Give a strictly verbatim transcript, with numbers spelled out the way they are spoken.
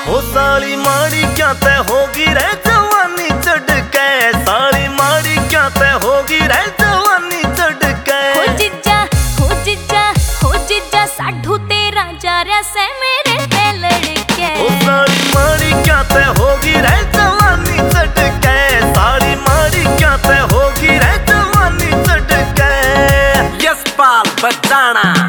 ओ साली माड़ी क्या तय होगी रे जवानी चढ़ के, साली माड़ी क्या तय होगी रे जवानी चढ़ के। हो जिज्जा हो जिज्जा हो जिज्जा साढ़ू तेरा जा रहा से मेरे पे लड़के। ओ साली माड़ी क्या तय होगी रे जवानी चढ़ के, साली माड़ी क्या तय होगी रे जवानी चढ़ के। यशपाल बचाना।